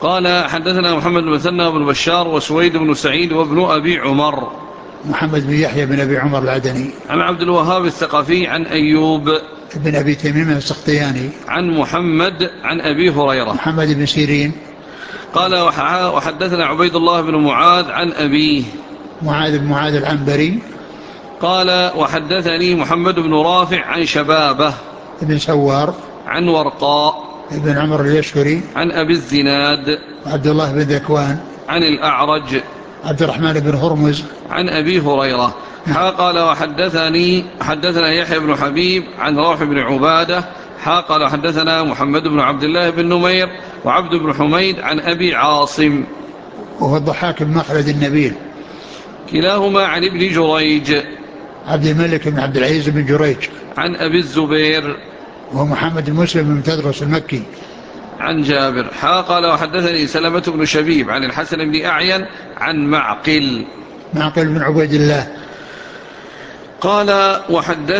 قال حدثنا محمد بن مثنى بن بشار وسويد بن سعيد وابن أبي عمر. محمد بن يحيى بن أبي عمر العدني. عن عبد الوهاب الثقفي عن أيوب بن أبي تميم السختياني. عن محمد عن أبي هريرة. محمد بن سيرين. قال وحدثنا عبيد الله بن معاذ عن أبيه معاذ بن معاذ العنبري. قال وحدثني محمد بن رافع عن شبابه ابن سوار. عن ورقاء ابن عمر اليشكري. عن أبي الزناد عبد الله بن ذكوان. عن الأعرج عبد الرحمن بن هرمز عن أبي هريرة. قال حدثنا يحيى بن حبيب عن روح بن عبادة قال حدثنا محمد بن عبد الله بن نمير وعبد بن حميد عن أبي عاصم وهو الضحاك بن مخلد النبيل كلاهما عن ابن جريج عبد الملك بن عبد العزيز بن جريج عن أبي الزبير وهو محمد بن مسلم بن تدرس المكي عن جابر. قال وحدثني سلمة بن شبيب عن الحسن بن أعين عن معقل بن عبيد الله. قال